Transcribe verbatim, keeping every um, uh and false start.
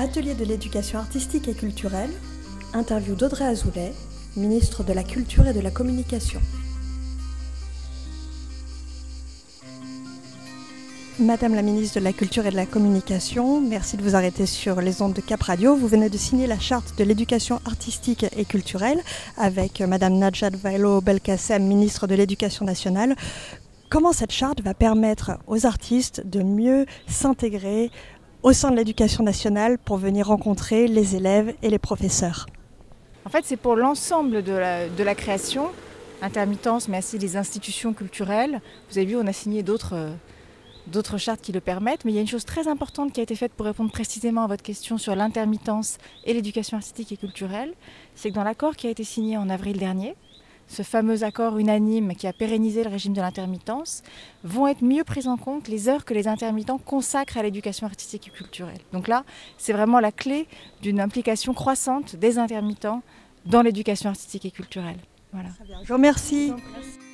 Atelier de l'éducation artistique et culturelle, interview d'Audrey Azoulay, ministre de la Culture et de la Communication. Madame la ministre de la Culture et de la Communication, merci de vous arrêter sur les ondes de Cap Radio. Vous venez de signer la charte de l'éducation artistique et culturelle avec Madame Najat Vallaud-Belkacem, ministre de l'Éducation nationale. Comment cette charte va permettre aux artistes de mieux s'intégrer au sein de l'éducation nationale pour venir rencontrer les élèves et les professeurs? En fait, c'est pour l'ensemble de la, de la création, intermittence, mais aussi les institutions culturelles. Vous avez vu, on a signé d'autres d'autres chartes qui le permettent, mais il y a une chose très importante qui a été faite pour répondre précisément à votre question sur l'intermittence et l'éducation artistique et culturelle, c'est que dans l'accord qui a été signé en avril dernier, ce fameux accord unanime qui a pérennisé le régime de l'intermittence, vont être mieux prises en compte les heures que les intermittents consacrent à l'éducation artistique et culturelle. Donc là, c'est vraiment la clé d'une implication croissante des intermittents dans l'éducation artistique et culturelle. Voilà. Très bien. Je vous remercie.